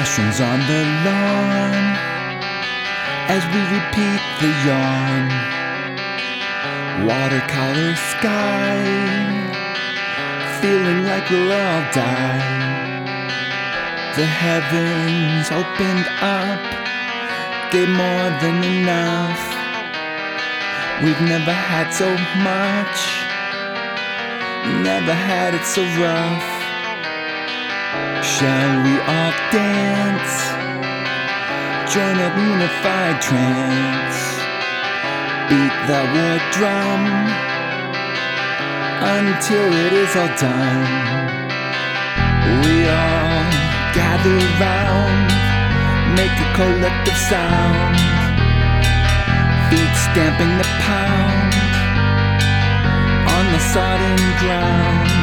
Mushrooms on the lawn as we repeat the yarn. Watercolor sky, feeling like we'll all die. The heavens opened up, gave more than enough. We've never had so much, never had it so rough. Shall we all dance? Join a unified trance. Beat the war drum until it is all done. We all gather round, make a collective sound. Feet stamping the pound on the sodden ground.